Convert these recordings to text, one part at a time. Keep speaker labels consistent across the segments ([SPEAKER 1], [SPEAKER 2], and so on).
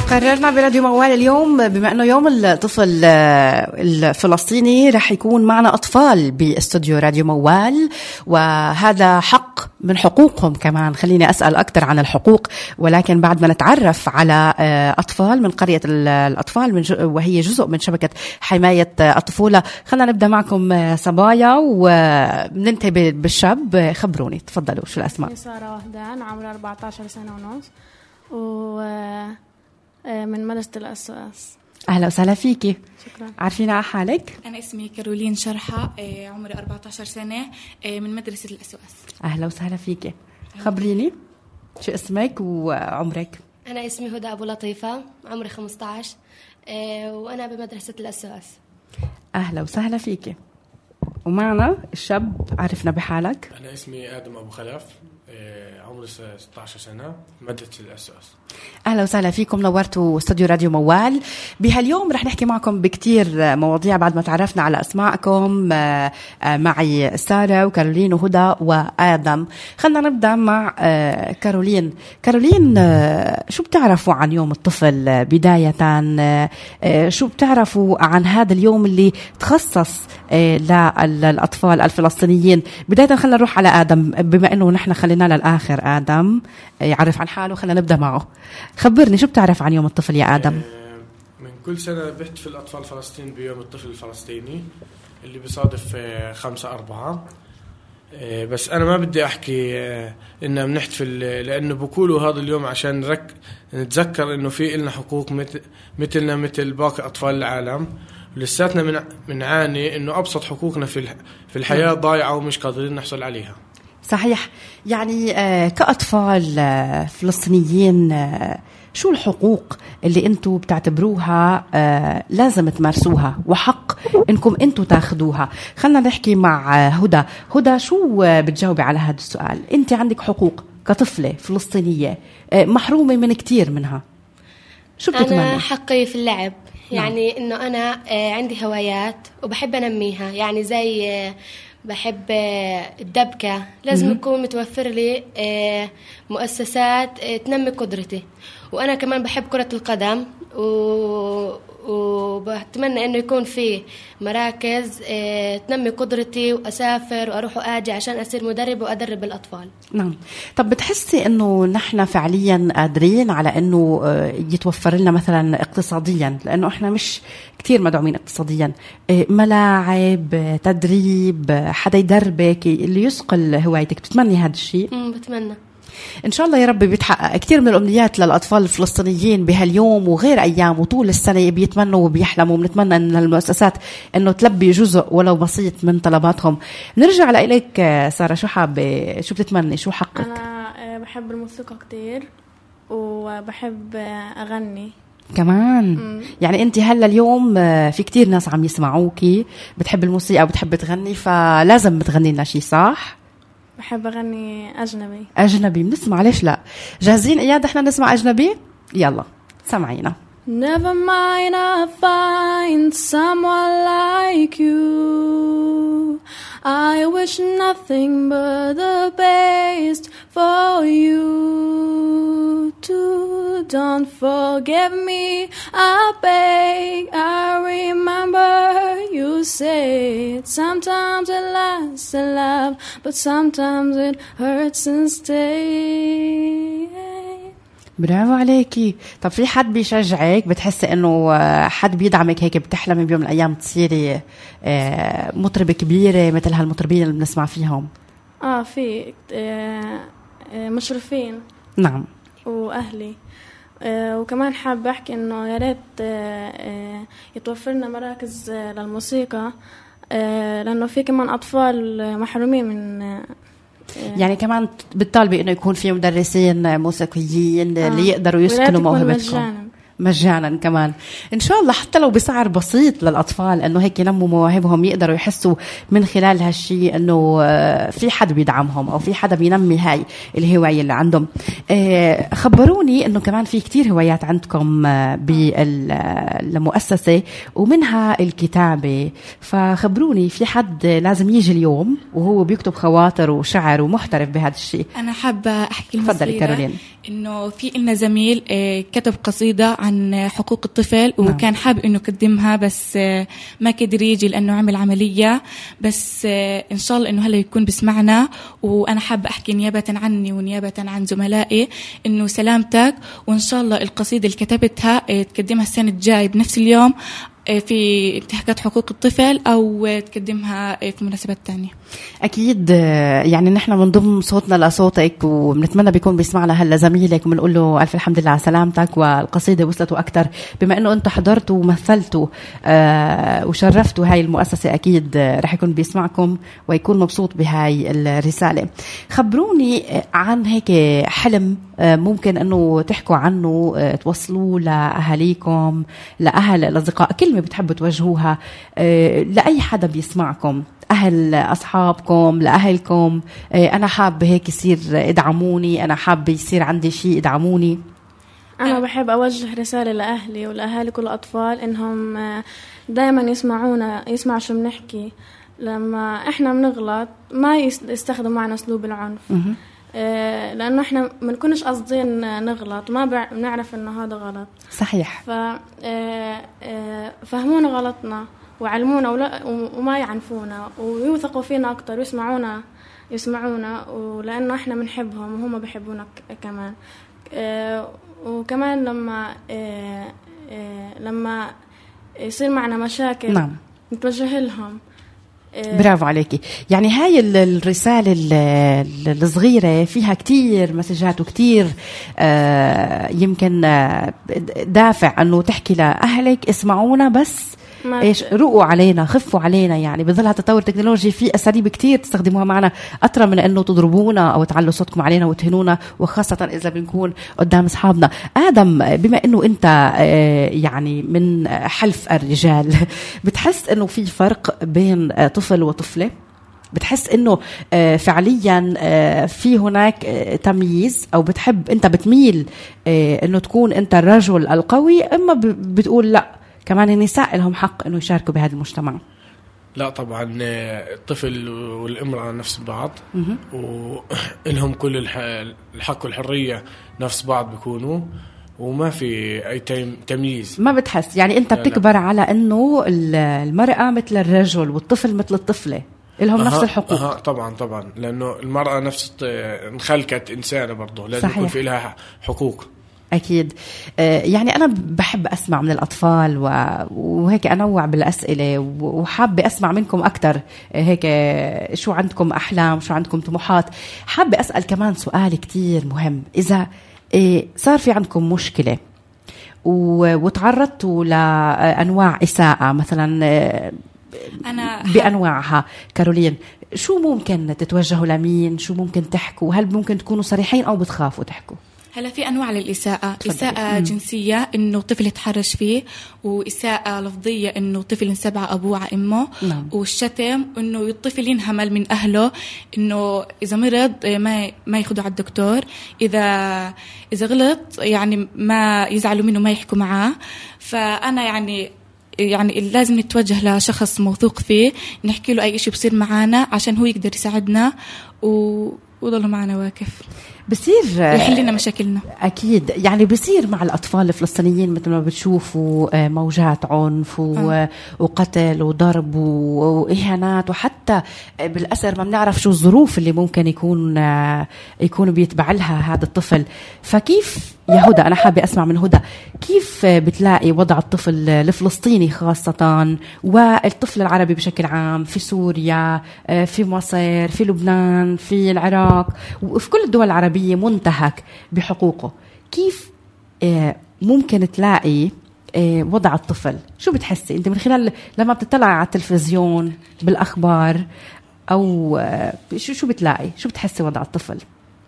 [SPEAKER 1] قررنا براديو موال اليوم بما أنه يوم الطفل الفلسطيني رح يكون معنا أطفال باستوديو راديو موال، وهذا حق من حقوقهم كمان. خليني أسأل أكثر عن الحقوق، ولكن بعد ما نتعرف على أطفال من قرية الأطفال وهي جزء من شبكة حماية الطفولة. خلينا نبدأ معكم صبايا وننتهي بالشاب. خبروني تفضلوا، شو الأسماء؟
[SPEAKER 2] سارة وهدان، عمري 14 سنة ونص، ومن مدرسة الأساس.
[SPEAKER 1] أهلا وسهلا فيكي.
[SPEAKER 2] شكرا.
[SPEAKER 1] عارفين على حالك؟
[SPEAKER 3] أنا اسمي كارولين شرحة، عمري 14 سنة، من مدرسة الأسواس.
[SPEAKER 1] أهلا وسهلا فيكي. خبريني شو اسمك وعمرك؟
[SPEAKER 4] أنا اسمي هدى أبو لطيفة، عمري 15، وأنا بمدرسة الأسواس.
[SPEAKER 1] أهلا وسهلا فيكي. ومعنا الشاب، عرفنا بحالك.
[SPEAKER 5] أنا اسمي آدم أبو خلف، عمري 16 سنة، مدرسة الأساس.
[SPEAKER 1] أهلا وسهلا فيكم، نورتوا استوديو راديو موال. بهاليوم رح نحكي معكم بكتير مواضيع بعد ما تعرفنا على أسماءكم. معي سارة وكارولين وهدى وآدم. خلنا نبدأ مع كارولين. كارولين، شو بتعرفوا عن يوم الطفل بداية؟ شو بتعرفوا عن هذا اليوم اللي تخصص للأطفال الفلسطينيين؟ بداية خلنا نروح على آدم، بما أنه نحن خلينا للآخر آدم يعرف عن حاله. خلنا نبدأ معه. خبرني شو بتعرف عن يوم الطفل يا آدم؟
[SPEAKER 5] من كل سنة بحتفل الأطفال فلسطين بيوم الطفل الفلسطيني اللي بيصادف 5/4. بس أنا ما بدي أحكي إننا بنحتفل، لأنه بقولوا هذا اليوم عشان نتذكر إنه في إلنا حقوق مثلنا مثل باقي أطفال العالم. لساتنا بنعاني إنه أبسط حقوقنا في الحياة ضايعة ومش قادرين نحصل عليها.
[SPEAKER 1] صحيح. يعني كأطفال فلسطينيين، شو الحقوق اللي انتوا بتعتبروها لازم تمارسوها وحق انكم انتوا تاخدوها؟ خلنا نحكي مع هدى. هدى، شو بتجاوبي على هذا السؤال؟ انت عندك حقوق كطفلة فلسطينية محرومة من كتير منها، شو بتتمنى؟
[SPEAKER 4] أنا حقي في اللعب، يعني إنه أنا عندي هوايات وبحب أنميها، يعني زي بحب الدبكة، لازم يكون متوفر لي مؤسسات تنمي قدرتي. وأنا كمان بحب كرة القدم، وبتمنى إنه يكون في مراكز تنمي قدرتي، وأسافر وأروح وآجي عشان أصير مدرب وأدرب الأطفال.
[SPEAKER 1] نعم. طب بتحسي إنه نحن فعليا قادرين على إنه يتوفر لنا مثلا اقتصاديا، لأنه إحنا مش كتير مدعومين اقتصاديا، ملاعب، تدريب، حدا يدربك اللي يسقل هوايتك؟ بتتمني هذا الشيء؟
[SPEAKER 4] بتمنى
[SPEAKER 1] إن شاء الله يا رب بيتحقق. كتير من الأمنيات للأطفال الفلسطينيين بهاليوم وغير أيام وطول السنة بيتمنوا وبيحلموا، ونتمنى أن المؤسسات أنه تلبي جزء ولو بسيط من طلباتهم. نرجع لإليك سارة، شو حابة، شو بتتمني، شو حقك؟
[SPEAKER 2] أنا بحب الموسيقى كتير وبحب أغني
[SPEAKER 1] كمان. يعني أنت هلا اليوم في كتير ناس عم يسمعوكي بتحب الموسيقى وبتحب تغني، فلازم تغني لنا شي، صح؟
[SPEAKER 2] بحب أغني
[SPEAKER 1] أجنبي. بنسمع، ليش لا؟ جاهزين إياد إحنا نسمع أجنبي؟ يلا سمعينا.
[SPEAKER 2] Never mind, I'll find someone like you. I wish nothing but the best for you too. Don't forgive me, I beg. I remember you said sometimes it lasts a laugh, but sometimes it hurts instead.
[SPEAKER 1] برافو عليكي. طب في حد بيشجعك؟ بتحسي انه حد بيدعمك هيك؟ بتحلمي بيوم من الايام تصيري مطربة كبيرة مثل هالمطربين اللي بنسمع فيهم؟
[SPEAKER 2] في مشرفين.
[SPEAKER 1] نعم.
[SPEAKER 2] واهلي. وكمان حابة احكي انه يا ريت يتوفرنا مراكز للموسيقى، لانه في كمان اطفال محرومين من
[SPEAKER 1] يعني كمان بتطالبي انه يكون في مدرسين موسيقيين اللي يقدروا يسكنوا موهبتكم مجانا كمان ان شاء الله، حتى لو بسعر بسيط للاطفال، انه هيك ينموا مواهبهم، يقدروا يحسوا من خلال هالشيء انه في حد بيدعمهم او في حدا بينمي هاي الهوايه اللي عندهم. خبروني انه كمان في كتير هوايات عندكم بالمؤسسه ومنها الكتابه، فخبروني في حد لازم يجي اليوم وهو بيكتب خواطر وشعر ومحترف بهذا الشيء؟
[SPEAKER 3] انا حابه احكي
[SPEAKER 1] تفضلي كارولين.
[SPEAKER 3] انه في لنا زميل كتب قصيده عن حقوق الطفل وكان حابب إنه يقدمها بس ما قدر يجي لأنه عمل عملية. بس إن شاء الله إنه هلا يكون بسمعنا. وأنا حابة أحكي نيابة عني ونيابة عن زملائي إنه سلامتك، وإن شاء الله القصيدة اللي كتبتها تقدمها السنة الجاي بنفس اليوم في انتهاكات حقوق الطفل أو تقدمها في مناسبات تانية.
[SPEAKER 1] أكيد يعني نحن بنضم صوتنا لصوتك وبنتمنى بيكون بيسمعنا هلا زميلك وبنقول له ألف الحمد لله على سلامتك، والقصيدة وصلته أكتر بما أنه أنت حضرتوا ومثلتوا وشرفتوا هاي المؤسسة. أكيد رح يكون بيسمعكم ويكون مبسوط بهاي الرسالة. خبروني عن هيك حلم ممكن أنه تحكوا عنه توصلوا لأهاليكم، لأهل الأصدقاء، كلمة بتحبوا توجهوها لأي حدا بيسمعكم، أهل أصحابكم، لأهلكم. أنا حاب هيك يصير ادعموني، أنا حاب يصير عندي شيء ادعموني.
[SPEAKER 2] أنا بحب أوجه رسالة لأهلي ولأهالي كل الأطفال إنهم دايما يسمعوا شو بنحكي. لما إحنا بنغلط ما يستخدموا معنا أسلوب العنف، لأنه إحنا ما نكونش قصدين نغلط، ما بنعرف إنه هذا غلط.
[SPEAKER 1] صحيح.
[SPEAKER 2] فهمونا غلطنا وعلمونا وما يعنفونا ويوثقوا فينا أكتر ويسمعونا ولأنه إحنا بنحبهم وهم بيحبونا كمان. وكمان لما يصير معنا مشاكل
[SPEAKER 1] نعم
[SPEAKER 2] نتوجه لهم.
[SPEAKER 1] برافو عليكي. يعني هاي الرسالة الصغيرة فيها كتير مسجات وكتير يمكن دافع أنه تحكي لأهلك اسمعونا بس إيش رقوا علينا، خفوا علينا. يعني بظلها تطور تكنولوجي في أساليب كتير تستخدموها معنا أطرى من أنه تضربونا أو تعلوا صوتكم علينا وتهنونا، وخاصة إذا بنكون قدام أصحابنا. آدم، بما أنه أنت يعني من حلف الرجال، بتحس أنه في فرق بين طفل وطفلة؟ بتحس أنه فعليا في هناك تمييز، أو أنت بتميل أنه تكون أنت الرجل القوي، أما بتقول لا كمان النساء لهم حق انه يشاركوا بهذا المجتمع؟
[SPEAKER 5] لا طبعا الطفل والامرأة نفس بعض ولهم كل الحق والحرية نفس بعض بيكونوا، وما في اي تمييز.
[SPEAKER 1] ما بتحس يعني انت بتكبر على انه المرأة مثل الرجل والطفل مثل الطفلة لهم نفس الحقوق؟
[SPEAKER 5] طبعا لانه المرأة نفس انخلقت انسانة برضه، لازم يكون في لها حقوق.
[SPEAKER 1] أكيد. يعني أنا بحب أسمع من الأطفال وهيك أنوع بالأسئلة، وحابة أسمع منكم أكتر هيك شو عندكم أحلام، شو عندكم طموحات. حابة أسأل كمان سؤال كتير مهم. إذا صار في عندكم مشكلة وتعرضتوا لأنواع إساءة مثلا
[SPEAKER 3] أنا
[SPEAKER 1] بأنواعها، كارولين، شو ممكن تتوجهوا لمين؟ شو ممكن تحكوا؟ هل ممكن تكونوا صريحين أو بتخافوا تحكوا؟
[SPEAKER 3] هلا في أنواع للإساءة. إساءة جنسية إنه طفل يتحرش فيه، وإساءة لفظية إنه طفل انسبع أبوه على أمه. نعم. والشتم إنه الطفل ينهمل من أهله، إنه إذا مرض ما ياخده على الدكتور، إذا غلط يعني ما يزعلوا منه، ما يحكوا معاه. فأنا يعني لازم نتوجه لشخص موثوق فيه، نحكي له أي شيء بصير معانا عشان هو يقدر يساعدنا وضل معنا واقف، بصير يحل لنا مشاكلنا.
[SPEAKER 1] أكيد. يعني بصير مع الأطفال الفلسطينيين مثل ما بتشوفوا موجات عنف وقتل وضرب وإهانات، وحتى بالأسر ما بنعرف شو الظروف اللي ممكن يكون بيتبع لها هذا الطفل. فكيف يا هدى، أنا حابة أسمع من هدى، كيف بتلاقي وضع الطفل الفلسطيني خاصة والطفل العربي بشكل عام في سوريا، في مصر، في لبنان، في العراق، وفي كل الدول العربية منتهك بحقوقه؟ كيف ممكن تلاقي وضع الطفل؟ شو بتحسي أنت من خلال لما بتطلع على التلفزيون بالأخبار، أو شو بتلاقي؟ شو بتحسي وضع الطفل؟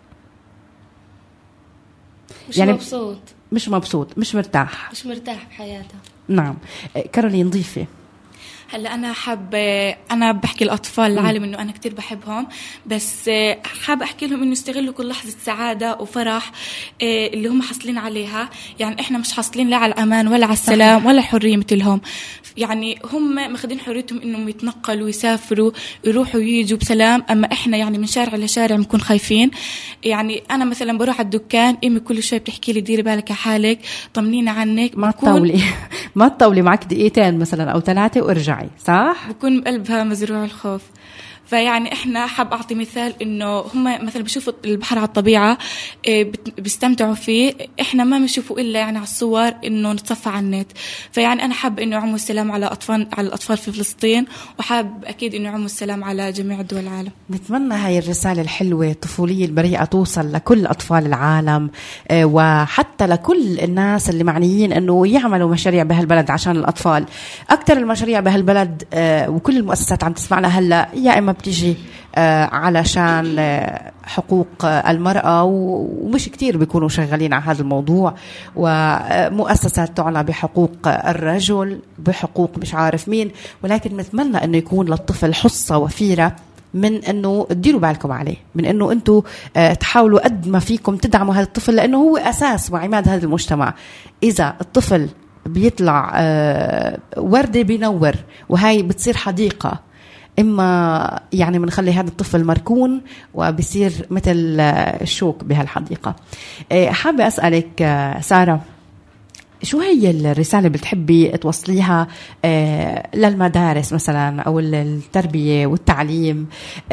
[SPEAKER 4] يعني
[SPEAKER 1] مش مبسوط، مش مرتاح
[SPEAKER 4] بحياته.
[SPEAKER 1] نعم. كارولين ضيفة.
[SPEAKER 3] هلا أنا بحكي الأطفال العالم إنه أنا كتير بحبهم، بس حاب أحكي لهم إنه يستغلوا كل لحظة سعادة وفرح اللي هم حاصلين عليها. يعني إحنا مش حاصلين لا على الأمان ولا على السلام ولا الحرية مثلهم. يعني هم ماخذين حريتهم إنهم يتنقلوا ويسافروا يروحوا وييجوا بسلام، أما إحنا يعني من شارع لشارع بنكون خايفين. يعني أنا مثلا بروح على الدكان، إمي كل شوي بتحكي لي ديري بالك على حالك، طمنينا عنك.
[SPEAKER 1] ما تطولي معك دقيقتين مثلا أو 3 وارجعي، صح؟
[SPEAKER 3] بكون بقلبها مزروع الخوف. فيعني احنا حاب اعطي مثال انه هم مثلا بيشوفوا البحر على الطبيعه بيستمتعوا فيه، احنا ما بنشوفه الا يعني على الصور انه نتصفى على النت. فيعني انا حاب انه يعموا السلام على الاطفال في فلسطين، وحاب اكيد انه يعموا السلام على جميع دول العالم.
[SPEAKER 1] نتمنى هاي الرساله الحلوه الطفوليه البريئه توصل لكل اطفال العالم، وحتى لكل الناس اللي معنيين انه يعملوا مشاريع بهالبلد عشان الاطفال. اكثر المشاريع بهالبلد وكل المؤسسات عم تسمعنا هلا يا اما بتيجي علشان حقوق المرأة، ومش كتير بيكونوا شغالين على هذا الموضوع، ومؤسسات تعنى بحقوق الرجل، بحقوق مش عارف مين. ولكن نتمنى أنه يكون للطفل حصة وفيرة من أنه تديروا بالكم عليه، من أنه أنتوا تحاولوا قد ما فيكم تدعموا هذا الطفل، لأنه هو أساس وعماد هذا المجتمع. إذا الطفل بيطلع وردة بينور، وهاي بتصير حديقة، إما يعني بنخلي هذا الطفل مركون وبصير مثل الشوك بهالحديقة. حابة أسألك سارة، شو هي الرسالة اللي بتحبي توصليها للمدارس مثلا أو التربية والتعليم؟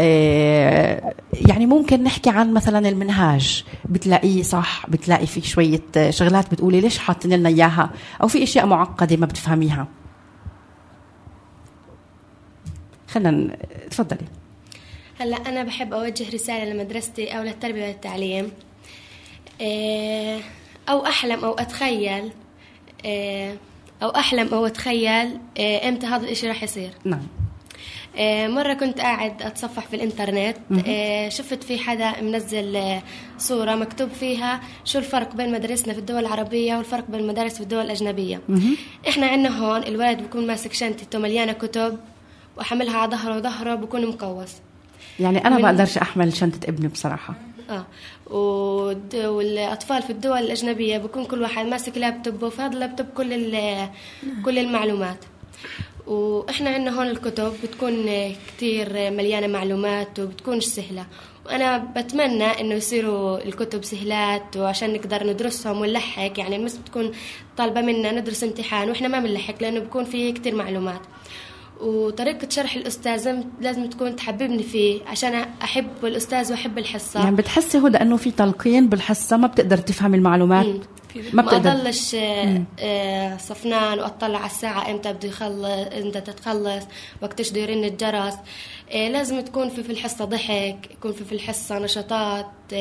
[SPEAKER 1] يعني ممكن نحكي عن مثلا المنهاج، بتلاقيه صح، بتلاقي فيه شوية شغلات بتقولي ليش حاطين لنا إياها، أو في أشياء معقدة ما بتفهميها. خلنا تفضلي.
[SPEAKER 4] هلا أنا بحب أوجه رسالة لمدرستي أو للتربية والتعليم، أو أحلم أو أتخيل إمتى هذا الإشي رح يصير.
[SPEAKER 1] نعم.
[SPEAKER 4] مرة كنت قاعد أتصفح في الإنترنت، شفت في حدا منزل صورة مكتوب فيها شو الفرق بين مدارسنا في الدول العربية والفرق بين المدارس في الدول الأجنبية. إحنا عندنا هون الولد بيكون ماسك شنطته مليانة كتب وحملها على ظهره بكون مقوس.
[SPEAKER 1] يعني أنا بقدرش أحمل شنطة ابني بصراحة.
[SPEAKER 4] والأطفال في الدول الأجنبية بكون كل واحد ماسك لابتوب، وفي هذا اللابتوب كل المعلومات. وإحنا عندنا هون الكتب بتكون كتير مليانة معلومات وبتكونش سهلة، وأنا بتمنى إنه يصيروا الكتب سهلات وعشان نقدر ندرسهم ونلحق. يعني المس بتكون طالبة منا ندرس امتحان وإحنا ما بنلحق لأنه بيكون فيه كتير معلومات. وطريقة شرح الأستاذ لازم تكون تحببني فيه عشان أحب الأستاذ وأحب الحصة.
[SPEAKER 1] يعني بتحسي هو لأنه في تلقين بالحصة ما بتقدر تفهم المعلومات،
[SPEAKER 4] ما أضلش صفنان وأطلع على الساعة إمتى بده يخلص، إمتى تتخلص، وقتش بده يرن الجرس. لازم تكون في الحصة ضحك، يكون في الحصة نشاطات،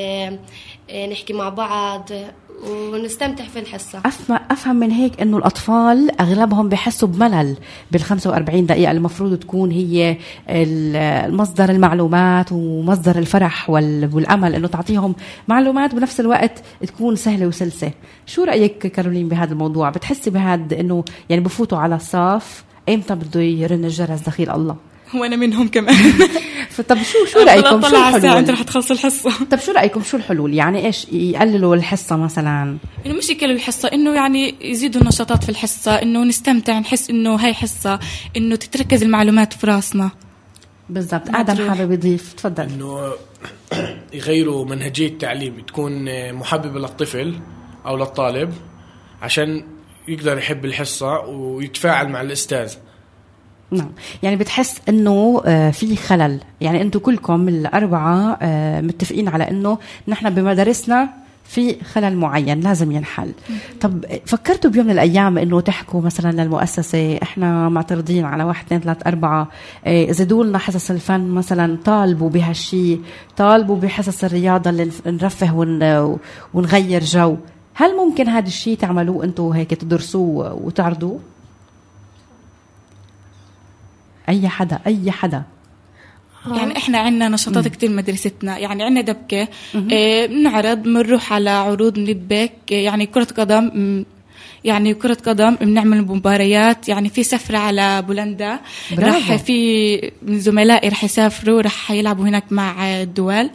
[SPEAKER 4] نحكي مع بعض ونستمتع في الحصة.
[SPEAKER 1] أفهم من هيك إنه الأطفال أغلبهم بيحسوا بملل بال45 دقيقة المفروض تكون هي المصدر المعلومات ومصدر الفرح والأمل، إنه تعطيهم معلومات بنفس الوقت تكون سهلة وسلسة. شو رأيك كارولين بهذا الموضوع؟ بتحسي بهذا إنه يعني بفوتوا على الصف إمتى بده يرن الجرس دخيل الله؟
[SPEAKER 3] هو أنا منهم كمان.
[SPEAKER 1] طب شو رأيكم؟ شو الحلول؟
[SPEAKER 3] أنت رح تخلص الحصة.
[SPEAKER 1] طب شو رأيكم؟ شو الحلول؟ يعني إيش يقللوا الحصة مثلا؟
[SPEAKER 3] إنه مش يقللوا الحصة، إنه يعني يزيدوا النشاطات في الحصة، إنه نستمتع، نحس إنه هاي حصة، إنه تتركز المعلومات في راسنا.
[SPEAKER 1] بالضبط. آدم حابب يضيف، تفضل.
[SPEAKER 5] إنه يغيروا منهجية التعليم تكون محببة للطفل أو للطالب عشان يقدر يحب الحصة ويتفاعل مع الأستاذ.
[SPEAKER 1] نعم. يعني بتحس انه في خلل، يعني انتم كلكم الأربعة متفقين على انه نحن بمدارسنا في خلل معين لازم ينحل. طب فكرتوا بيوم من الأيام انه تحكوا مثلا للمؤسسة احنا معترضين على 1 2 3 4 زيدوا لنا حصص الفن مثلا، طالبوا بهالشي، طالبوا بحصص الرياضة اللي نرفه ونغير جو؟ هل ممكن هذا الشيء تعملوه انتم هيك تدرسوه وتعرضوه؟ أي حدا.
[SPEAKER 3] يعني إحنا عنا نشاطات كتير مدرستنا، يعني عنا دبكة، بنعرض، بنروح على عروض، بنلبك، يعني كرة قدم، يعني كرة قدم بنعمل مباريات، يعني في سفرة على بولندا، راح في من زملائي راح يسافروا، راح يلعبوا هناك مع الدول.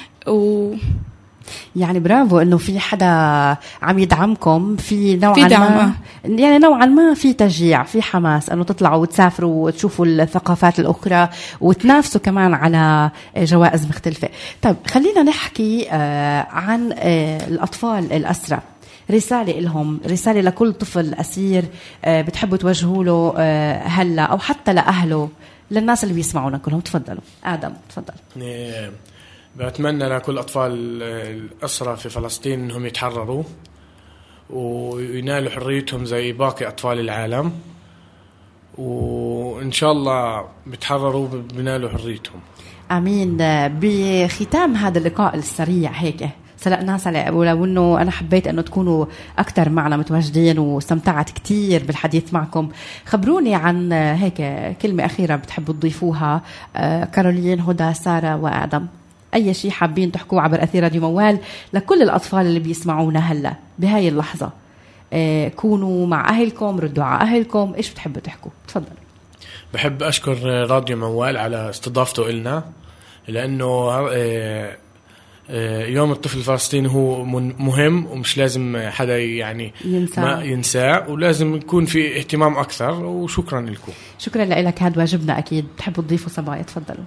[SPEAKER 1] يعني برافو انه في حدا عم يدعمكم في نوعا ما، يعني نوعا ما في تشجيع، في حماس انه تطلعوا وتسافروا وتشوفوا الثقافات الاخرى وتنافسوا كمان على جوائز مختلفة. طيب خلينا نحكي عن الاطفال الاسرى. رسالة لهم، رسالة لكل طفل أسير بتحبوا توجهوا له هلا أو حتى لأهله، للناس اللي بيسمعونا كلهم. تفضلوا آدم، تفضل.
[SPEAKER 5] بتمنى لكل أطفال الأسرى في فلسطين أنهم يتحرروا وينالوا حريتهم زي باقي أطفال العالم، وإن شاء الله بيتحرروا بينالوا حريتهم.
[SPEAKER 1] آمين. بختام هذا اللقاء السريع هيك سلقنا ولو أنه أنا حبيت أنه تكونوا أكتر معنا متواجدين واستمتعت كتير بالحديث معكم، خبروني عن هيك كلمة أخيرة بتحبوا تضيفوها. كارولين، هدى، سارة وآدم، أي شيء حابين تحكوا عبر أثير راديو موال لكل الأطفال اللي بيسمعونا هلا بهاي اللحظة. كونوا مع أهلكم، ردوا على أهلكم، إيش بتحبوا تحكوا؟ تفضل.
[SPEAKER 5] بحب أشكر راديو موال على استضافته إلنا، لأنه يوم الطفل الفلسطيني هو مهم ومش لازم حدا يعني ما ينساه، ولازم يكون في اهتمام أكثر. وشكرا لكم.
[SPEAKER 1] شكرا لك، هذا واجبنا أكيد. بتحبوا تضيفوا صبايا؟ تفضلوا.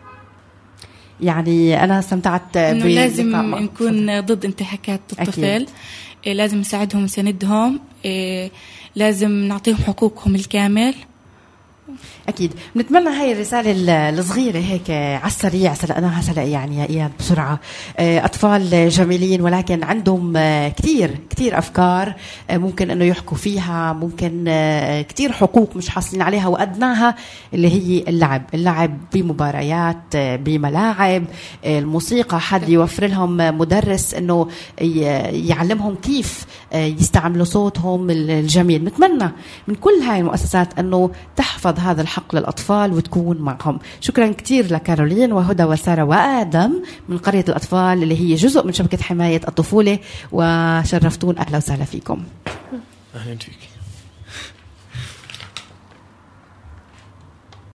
[SPEAKER 1] يعني أنا استمتعت
[SPEAKER 3] إنه لازم نكون ضد انتهاكات الطفل، لازم نساعدهم ونساندهم، لازم نعطيهم حقوقهم الكامل.
[SPEAKER 1] أكيد. بنتمنى هاي الرسالة الصغيرة هيك على السريع سلقناها سلق يعني يا إياد بسرعة. أطفال جميلين ولكن عندهم كتير أفكار ممكن أنه يحكوا فيها، ممكن كتير حقوق مش حاصلين عليها، وأدناها اللي هي اللعب بمباريات، بملاعب، الموسيقى، حد يوفر لهم مدرس أنه يعلمهم كيف يستعملوا صوتهم الجميل. نتمنى من كل هاي المؤسسات أنه تحفظ هذا الحق للأطفال وتكون معهم. شكرا كتير لكارولين وهدى وسارة وآدم من قرية الأطفال اللي هي جزء من شبكة حماية الطفولة، وشرفتون. أهلا وسهلا فيكم.
[SPEAKER 5] أهلا فيك.